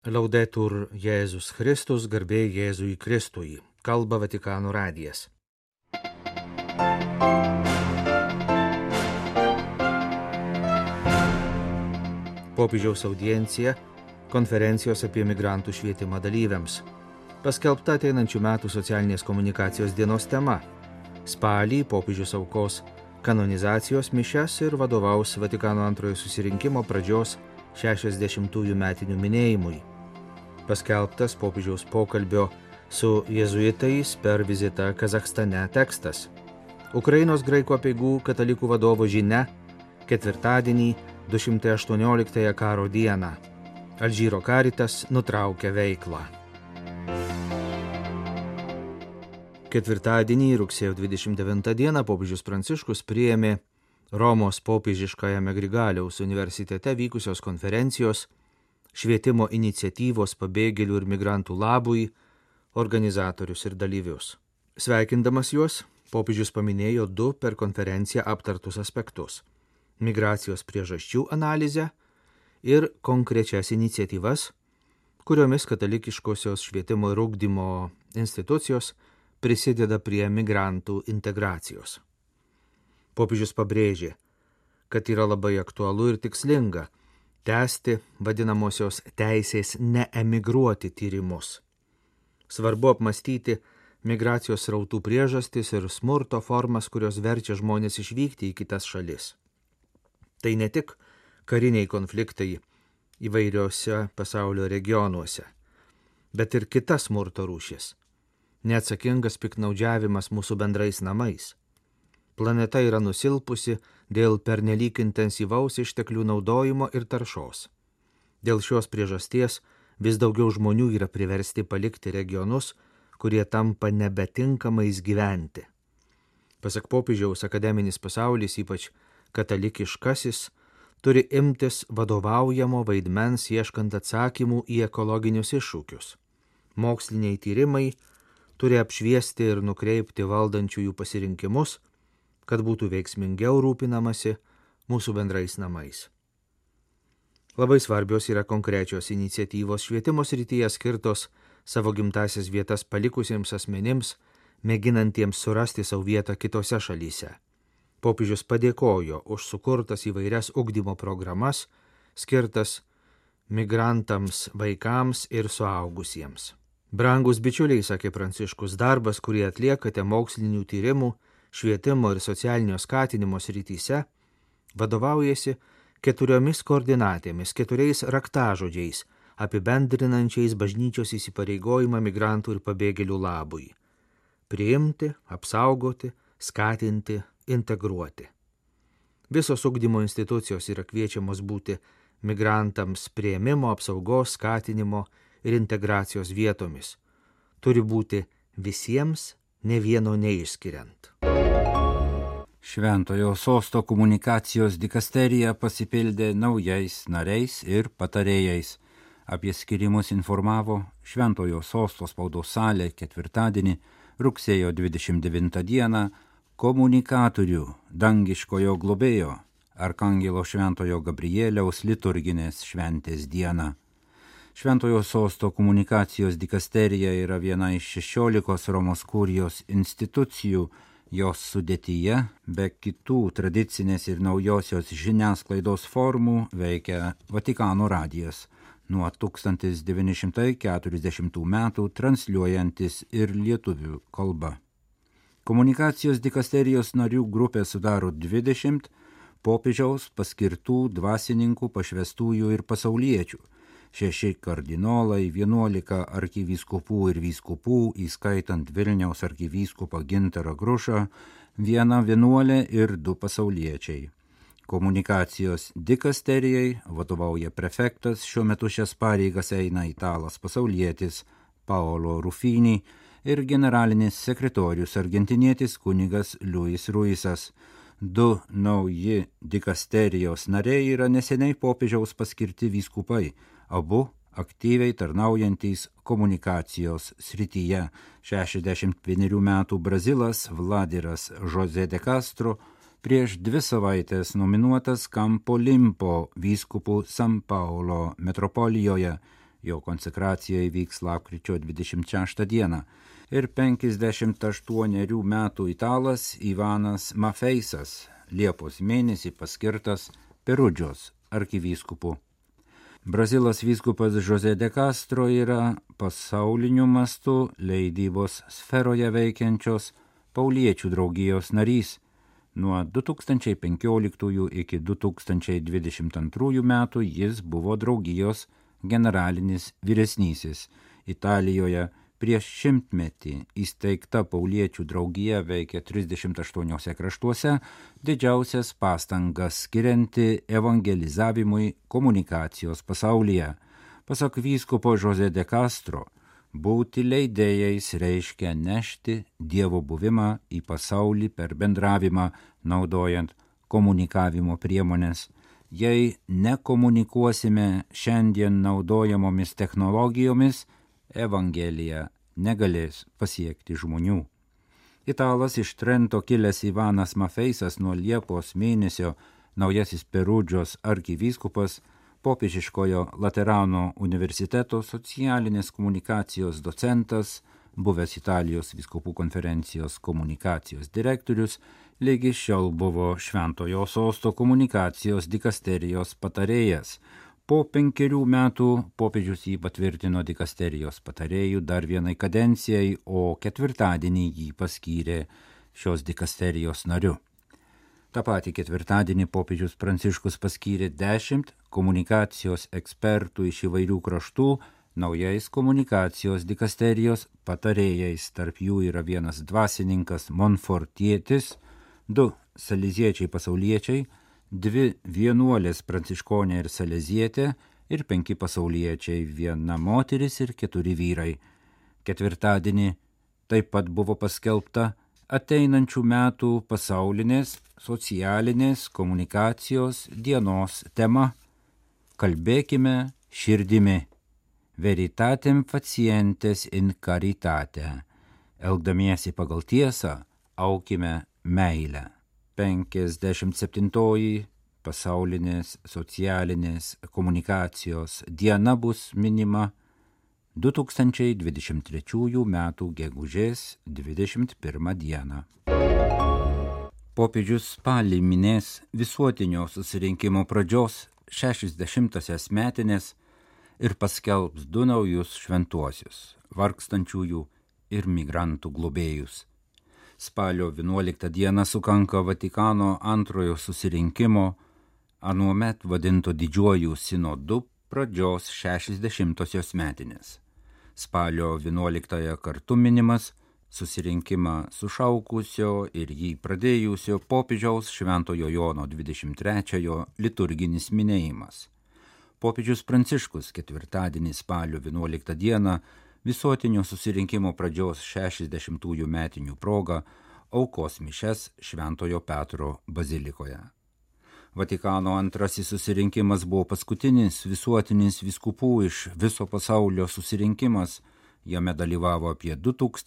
Laudetur Jėzus Kristus, garbė Jėzui Kristui, kalba Vatikano radijas. Popiežiaus audiencija konferencijos apie migrantų švietimą dalyviams. Paskelbta ateinančių metų socialinės komunikacijos dienos tema. Spalį popiežius aukos kanonizacijos mišias ir vadovaus Vatikano antrojo susirinkimo pradžios 60-ųjų metinių minėjimui. Paskelbtas popiežiaus pokalbio su jėzuitais per vizitą Kazachstane tekstas. Ukrainos graikų apeigų katalikų vadovo žinia ketvirtadienį 218 karo dieną. Alžyro karitas nutraukia veiklą. Ketvirtadienį rugsėjo 29 dieną popiežius Pranciškus priėmė Romos popiežiškajame Grigaliaus universitete vykusios konferencijos švietimo iniciatyvos pabėgėlių ir migrantų labui organizatorius ir dalyvius. Sveikindamas juos, popiežius paminėjo du per konferenciją aptartus aspektus – migracijos priežasčių analizę ir konkrečias iniciatyvas, kuriomis katalikiškosios švietimo ir ugdymo institucijos prisideda prie migrantų integracijos. Popiežius pabrėžė, kad yra labai aktualu ir tikslinga tęsti vadinamosios teisės neemigruoti tyrimus. Svarbu apmastyti migracijos srautų priežastis ir smurto formas, kurios verčia žmonės išvykti į kitas šalis. Tai ne tik kariniai konfliktai įvairiose pasaulio regionuose, bet ir kita smurto rūšis – neatsakingas piknaudžiavimas mūsų bendrais namais. Planeta yra nusilpusi dėl pernelyg intensyvaus išteklių naudojimo ir taršos. Dėl šios priežasties vis daugiau žmonių yra priversti palikti regionus, kurie tampa nebetinkamais gyventi. Pasak popiežiaus, akademinis pasaulis, ypač katalikiškasis, turi imtis vadovaujamo vaidmens ieškant atsakymų į ekologinius iššūkius. Moksliniai tyrimai turi apšviesti ir nukreipti valdančiųjų pasirinkimus, kad būtų veiksmingiau rūpinamasi mūsų bendrais namais. Labai svarbios yra konkrečios iniciatyvos švietimo srityje skirtos savo gimtasias vietas palikusiems asmenims, mėginantiems surasti savo vietą kitose šalyse. Popiežius padėkojo už sukurtas įvairias ugdymo programas, skirtas migrantams, vaikams ir suaugusiems. Brangus bičiuliai, sakė Pranciškus, darbas, kurį atliekate mokslinių tyrimų, švietimo ir socialinio skatinimo srityse, vadovaujasi 4 koordinatėmis, 4 raktažodžiais, apibendrinančiais bažnyčios įsipareigojimą migrantų ir pabėgėlių labui – priimti, apsaugoti, skatinti, integruoti. Visos ugdymo institucijos yra kviečiamos būti migrantams priėmimo, apsaugos, skatinimo ir integracijos vietomis. Turi būti visiems, ne vieno neišskiriant. Šventojo sosto komunikacijos dikasterija pasipildė naujais nariais ir patarėjais. Apie skirimus informavo Šventojo sosto spaudos salė ketvirtadienį, rugsėjo 29 dieną, komunikatorių dangiškojo globėjo Arkangelo Šventojo Gabrieliaus liturginės šventės dieną. Šventojo sosto komunikacijos dikasterija yra viena iš 16 Romos kurijos institucijų. Jos sudėtyje, be kitų tradicinės ir naujosios žiniasklaidos formų, veikia Vatikano radijas, nuo 1940 metų transliuojantis ir lietuvių kalba. Komunikacijos dikasterijos narių grupė sudaro 20 popiežiaus paskirtų dvasininkų, pašvestųjų ir pasauliečių, 6 kardinolai, 11 arkivyskupų ir vyskupų, įskaitant Vilniaus arkivyskupą Gintarą Grušą, 1 vienuolė ir 2 pasauliečiai. Komunikacijos dikasterijai vadovauja prefektas, šiuo metu šias pareigas eina italas pasaulietis Paolo Rufini ir generalinis sekretorius argentinietis kunigas Luis Ruisas. 2 nauji dikasterijos nariai yra neseniai popiežiaus paskirti vyskupai, abu aktyviai tarnaujantys komunikacijos srityje. 61 metų Brazilas Vladiras José de Castro prieš 2 savaites nominuotas Campo Limpo vyskupų San Paulo metropolijoje. Jo konsekracija įvyks lapkričio 26 dieną. Ir 58 metų italas Ivanas Mafeisas Liepos mėnesį paskirtas Perudžos arkivyskupu. Brazilas vyskupas José de Castro yra pasauliniu mastu leidybos sferoje veikiančios Pauliečių draugijos narys. Nuo 2015 iki 2022 metų jis buvo draugijos generalinis vyresnysis. Italijoje prieš 100-metį įsteigta Pauliečių draugija veikia 38 kraštuose, didžiausias pastangas skirianti evangelizavimui komunikacijos pasaulyje. Pasak vyskupo José de Castro, būti leidėjais reiškia nešti Dievo buvimą į pasaulį per bendravimą, naudojant komunikavimo priemonės. Jei nekomunikuosime šiandien naudojamomis technologijomis, Evangelija negalės pasiekti žmonių. Italas iš Trento kilęs Ivanas Mafeisas nuo Liepos mėnesio naujasis Perudžos arkivyskupas, popiežiškojo Laterano universiteto socialinės komunikacijos docentas, buvęs Italijos vyskupų konferencijos komunikacijos direktorius, lygi šiol buvo Šventojo Sosto komunikacijos dikasterijos patarėjas. Po 5 metų popiežius jį patvirtino dikasterijos patarėjų dar vienai kadencijai, o ketvirtadienį jį paskyrė šios dikasterijos nariu. Ta pati ketvirtadienį popiežius Pranciškus paskyrė 10 komunikacijos ekspertų iš įvairių kraštų naujais komunikacijos dikasterijos patarėjais. Tarp jų yra vienas dvasininkas Monfortietis, 2 saleziečiai pasauliečiai, 2 vienuolės pranciškonė ir salezietė ir 5 pasauliečiai, 1 moteris ir 4 vyrai. Ketvirtadienį taip pat buvo paskelbta ateinančių metų pasaulinės socialinės komunikacijos dienos tema Kalbėkime širdimi, veritatem facientes in caritate, elgdamiesi pagal tiesą, aukime meilę. 57 pasaulinės socialinės komunikacijos diena bus minima 2023 m. gegužės 21 dieną. Popiežius spalį minės visuotinio susirinkimo pradžios 60-asias metinės ir paskelbs 2 naujus šventuosius – vargstančiųjų ir migrantų globėjus. Spalio 11 dieną sukanka Vatikano antrojo susirinkimo, anuomet vadinto Didžiuoju sinodu, pradžios 60-osios metinės. Spalio 11 kartu minimas susirinkimą sušaukusio ir jį pradėjusio popiežiaus Šventojo Jono 23-ojo liturginis minėjimas. Popiežius Pranciškus ketvirtadienį spalio 11 dieną visuotinio susirinkimo pradžios 60-ųjų metinių proga aukos mišias Šventojo Petro bazilikoje. Vatikano antrasis susirinkimas buvo paskutinis visuotinis vyskupų iš viso pasaulio susirinkimas. Jame dalyvavo apie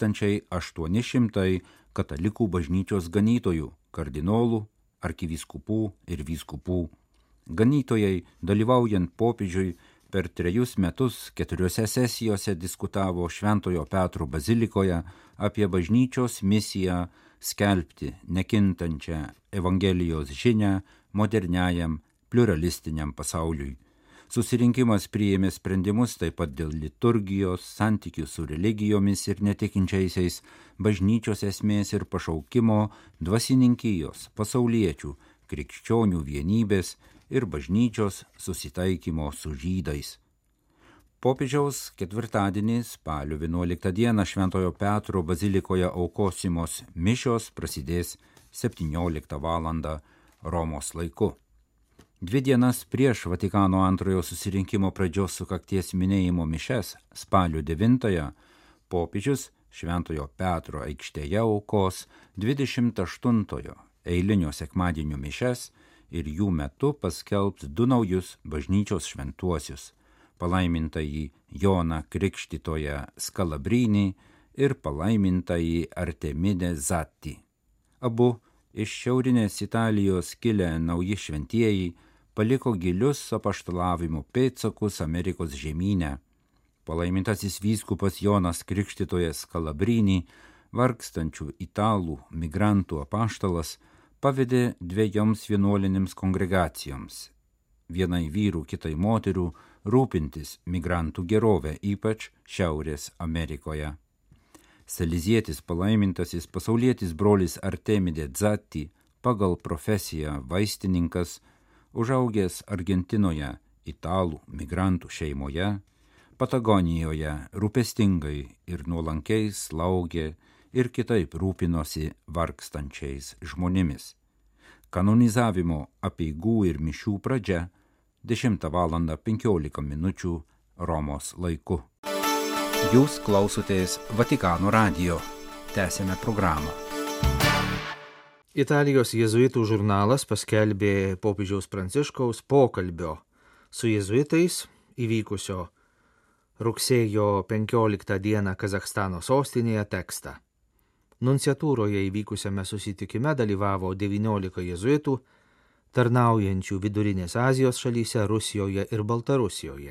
2800 katalikų bažnyčios ganytojų, kardinolų, arkivyskupų ir vyskupų. Ganytojai, dalyvaujant popiežiui, per 3 metus 4 sesijose diskutavo Šventojo Petro bazilikoje apie bažnyčios misiją skelbti nekintančią Evangelijos žinią moderniajam pluralistiniam pasauliui. Susirinkimas priėmė sprendimus taip pat dėl liturgijos, santykių su religijomis ir netikinčiaisiais, bažnyčios esmės ir pašaukimo, dvasininkijos, pasauliečių, krikščionių vienybės ir bažnyčios susitaikymo su žydais. Popiežiaus ketvirtadienį spalio 11 dieną Šventojo Petro bazilikoje aukosimos mišios prasidės 17 val. Romos laiku. 2 dienas prieš Vatikano antrojo susirinkimo pradžios sukakties minėjimo mišias spalio 9 popiežius Šventojo Petro aikštėje aukos 28 eilinio sekmadienio mišias ir jų metu paskelbs 2 naujus bažnyčios šventuosius – palaimintąjį Joną Krikštytoją Skalabrinį ir palaimintąjį Artemidę Zatti. Abu iš šiaurinės Italijos kilę nauji šventieji paliko gilius apaštalavimo pėdsakus Amerikos žemyne. palaimintasis vyskupas Jonas Krikštytojas Kalabrinį, vargstančių italų migrantų apaštalas, pavedė dviejoms vienuolinėms kongregacijoms, vienai vyrų, kitai moterų, rūpintis migrantų gerovę, ypač Šiaurės Amerikoje. Salezietis palaimintasis pasaulietis brolis Artemide Dzatti, pagal profesiją vaistininkas, užaugęs Argentinoje italų migrantų šeimoje, Patagonijoje rūpestingai ir nuolankiai slaugė ir kitaip rūpinosi vargstančiais žmonėmis. Kanonizavimo apeigų ir mišių pradžia 10:15 Romos laiku. Jūs klausotės Vatikano radijo. Tęsėme programą. Italijos jėzuitų žurnalas paskelbė popiežiaus Pranciškaus pokalbio su jėzuitais įvykusio rugsėjo 15 dieną Kazachstano sostinėje tekstą. Nunciatūroje įvykusiame susitikime dalyvavo 19 jėzuitų, tarnaujančių Vidurinės Azijos šalyse, Rusijoje ir Baltarusijoje.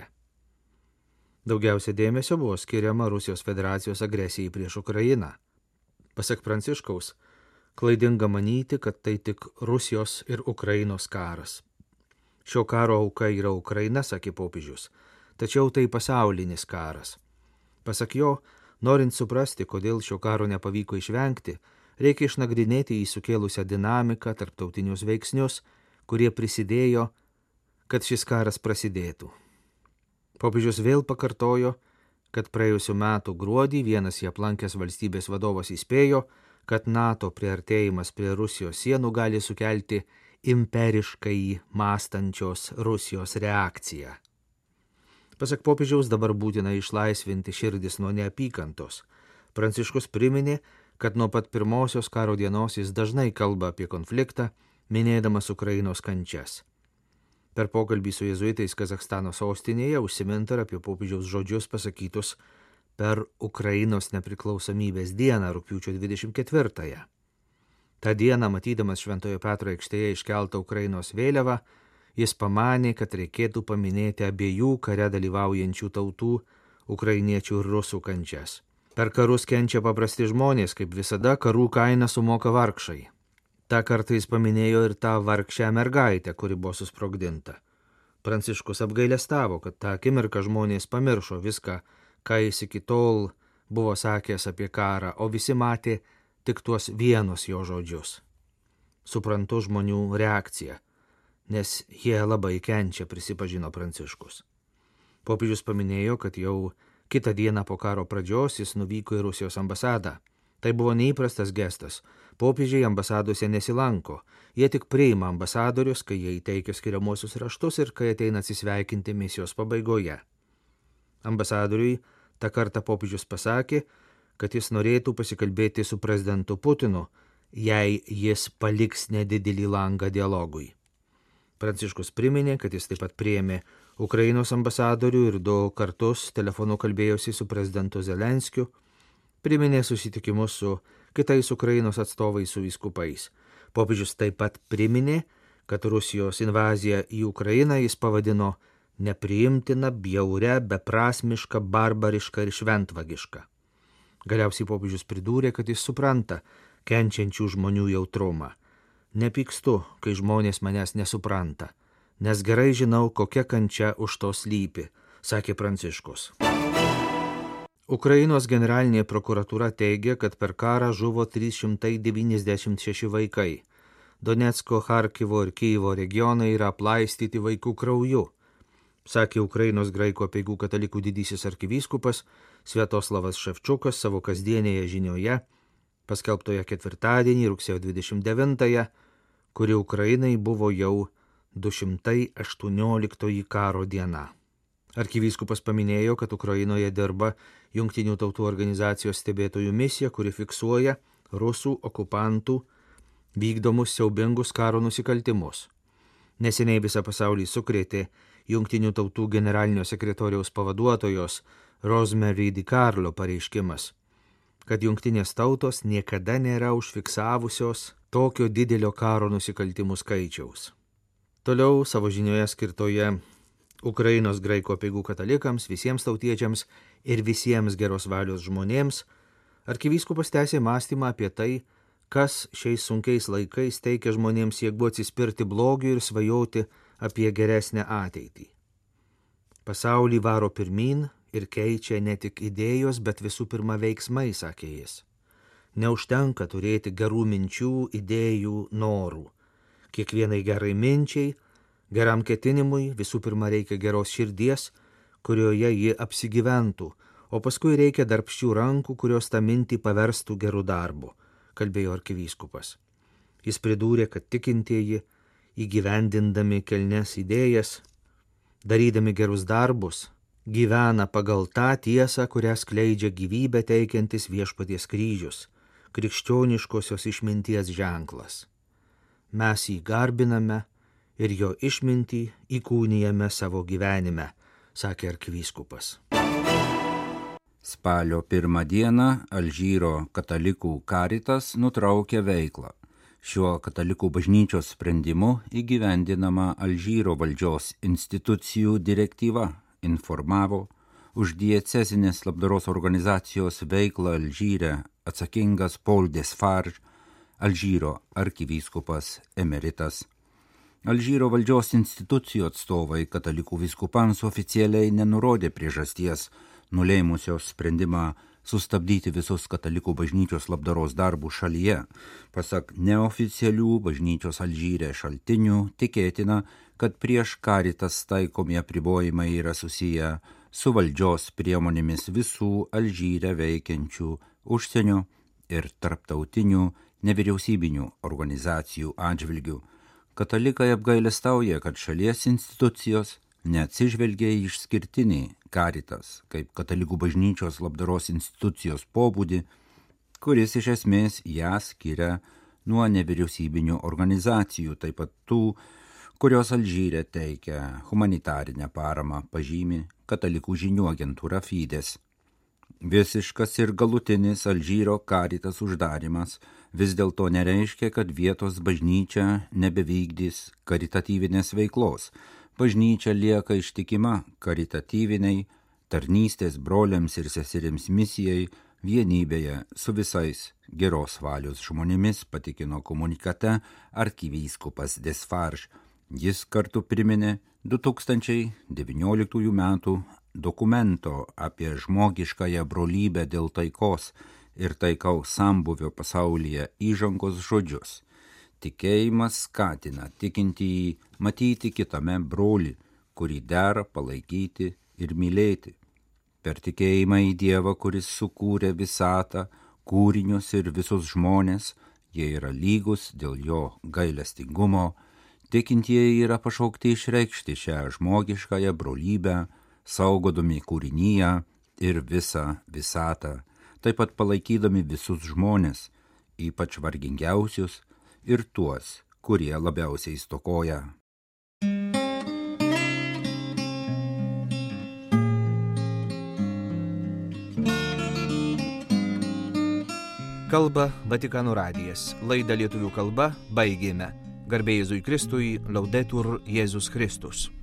Daugiausia dėmesio buvo skiriama Rusijos federacijos agresijai prieš Ukrainą. Pasak Pranciškaus, klaidinga manyti, kad tai tik Rusijos ir Ukrainos karas. Šio karo auka yra Ukraina, sakė popiežius, tačiau tai pasaulinis karas. Pasak jo, norint suprasti, kodėl šio karo nepavyko išvengti, reikia išnagrinėti į sukėlusią dinamiką, tarptautinius veiksnius, kurie prisidėjo, kad šis karas prasidėtų. Popiežius vėl pakartojo, kad praėjusiu metu gruodį vienas jį aplankęs valstybės vadovas įspėjo, kad NATO priartėjimas prie Rusijos sienų gali sukelti imperiškai mąstančios Rusijos reakciją. Pasak popiežiaus, dabar būtina išlaisvinti širdis nuo neapykantos. Pranciškus priminė, kad nuo pat pirmosios karo dienos jis dažnai kalba apie konfliktą, minėdamas Ukrainos kančias. Per pokalbį su jėzuitais Kazachstano sostinėje užsiminta ir apie popiežiaus žodžius pasakytus per Ukrainos nepriklausomybės dieną rugpjūčio 24-ąją. Ta diena, matydamas Šventojo Petro aikštėje iškeltą Ukrainos vėliavą, jis pamanė, kad reikėtų paminėti abiejų kare dalyvaujančių tautų, ukrainiečių ir rusų kančias. Per karus kenčia paprasti žmonės, kaip visada karų kainą sumoka vargšai. Ta kartą jis paminėjo ir tą vargšę mergaitę, kuri buvo susprogdinta. Pranciškus apgailestavo, kad tą akimirką žmonės pamiršo viską, ką jis iki tol buvo sakęs apie karą, o visi matė tik tuos vienus jo žodžius. Suprantu žmonių reakciją, nes jie labai kenčia, prisipažino Pranciškus. Popiežius paminėjo, kad jau kitą dieną po karo pradžios jis nuvyko į Rusijos ambasadą. Tai buvo neįprastas gestas. Popiežiai ambasadose nesilanko. Jie tik priima ambasadorius, kai jie įteikia skiriamuosius raštus ir kai ateina atsisveikinti misijos pabaigoje. Ambasadoriui tą kartą popiežius pasakė, kad jis norėtų pasikalbėti su prezidentu Putinu, jei jis paliks nedidelį langą dialogui. Pranciškus priminė, kad jis taip pat priėmė Ukrainos ambasadorių ir 2 kartus telefonu kalbėjosi su prezidentu Zelenskiu, priminė susitikimus su kitais Ukrainos atstovais su vyskupais. Popiežius taip pat priminė, kad Rusijos invaziją į Ukrainą jis pavadino nepriimtina, bjauria, beprasmiška, barbariška ir šventvagiška. Galiausiai popiežius pridūrė, kad jis supranta kenčiančių žmonių jautrumą. Nepykstu, kai žmonės manęs nesupranta, nes gerai žinau, kokia kančia už to slypi, sakė Pranciškus. Ukrainos generalinė prokuratūra teigia, kad per karą žuvo 396 vaikai. Donecko, Charkivo ir Kyjivo regionai yra aplaistyti vaikų krauju, sakė Ukrainos graikų apeigų katalikų didysis arkivyskupas Sviatoslavas Ševčukas savo kasdienėje žinioje, paskelbtoje ketvirtadienį, rugsėjo 29-ąją, kuri Ukrainai buvo jau 218 karo diena. Arkivyskupas paminėjo, kad Ukrainoje dirba Jungtinių tautų organizacijos stebėtojų misija, kuri fiksuoja rusų okupantų vykdomus siaubingus karo nusikaltimus. Neseniai visą pasaulį sukrėtė Jungtinių tautų generalinio sekretoriaus pavaduotojos Rosemary DiCarlo pareiškimas, kad Jungtinės tautos niekada nėra užfiksavusios tokio didelio karo nusikaltimų skaičiaus. Toliau savo žinioje skirtoje Ukrainos graikų apeigų katalikams, visiems tautiečiams ir visiems geros valios žmonėms, arkivyskupas tęsė mąstymą apie tai, kas šiais sunkiais laikais teikia žmonėms jėgų atsispirti blogiui ir svajoti apie geresnę ateitį. Pasaulį varo pirmyn ir keičia ne tik idėjos, bet visų pirma veiksmai, sakė jis. Neužtenka turėti gerų minčių, idėjų, norų. Kiekvienai gerai minčiai, geram ketinimui visų pirma reikia geros širdies, kurioje ji apsigyventų, o paskui reikia darbščių rankų, kurios tą mintį paverstų gerų darbų, kalbėjo arkivyskupas. Jis pridūrė, kad tikintieji, įgyvendindami kilnias idėjas, darydami gerus darbus, gyvena pagal tą tiesą, kurią skleidžia gyvybę teikiantis Viešpaties kryžius, krikščioniškosios išminties ženklas. Mes jį garbiname ir jo išmintį įkūnijame savo gyvenime, sakė arkivyskupas. Spalio 1 dieną Alžyro katalikų karitas nutraukė veiklą. Šiuo katalikų bažnyčios sprendimu įgyvendinama Alžyro valdžios institucijų direktyva, informavo už diecezinės labdaros organizacijos veiklą Alžyre atsakingas Paul Desfarge, Alžyro arkivyskupas emeritas. Alžyro valdžios institucijų atstovai katalikų vyskupams oficialiai nenurodė priežasties, nulėmusios sprendimą sustabdyti visus katalikų bažnyčios labdaros darbų šalyje. Pasak neoficialių bažnyčios Alžyre šaltinių, tikėtina, kad prieš karitas taikomi apribojimai yra susiję su valdžios priemonėmis visų Alžyre veikiančių užsienio ir tarptautinių nevyriausybinių organizacijų atžvilgių. Katalikai apgailestauja, kad šalies institucijos neatsižvelgia į išskirtinį karitas kaip katalikų bažnyčios labdaros institucijos pobūdį, kuris iš esmės ją skiria nuo nevyriausybinių organizacijų, taip pat tų, kurios Alžyre teikia humanitarinę paramą, pažymi katalikų žinių agentūra Fides. Visiškas ir galutinis Alžyro karitas uždarimas vis dėlto nereiškia, kad vietos bažnyčia nebevykdys karitatyvinės veiklos. Bažnyčia lieka ištikima karitatyviniai, tarnystės broliams ir seserims misijai vienybėje su visais geros valios žmonėmis, patikino komunikate arkivyskupas Desfarge. Jis kartu priminė 2019 metų dokumento apie žmogiškąją brolybę dėl taikos ir taikaus sambūvio pasaulyje įžangos žodžius. Tikėjimas skatina tikintįjį matyti kitame brolį, kurį dera palaikyti ir mylėti. Per tikėjimą į Dievą, kuris sukūrė visatą, kūrinius ir visus žmonės, jie yra lygus dėl jo gailestingumo, tikintieji yra pašaukti išreikšti šią žmogiškąją brolybę, saugodami kūrinyje ir visą visatą, taip pat palaikydami visus žmonės, ypač vargingiausius, ir tuos, kurie labiausiai stokoja. Kalba Vatikano radijas. Laidą lietuvių kalba baigėme. Garbė Jėzui Kristui, Laudetur Jėzus Kristus.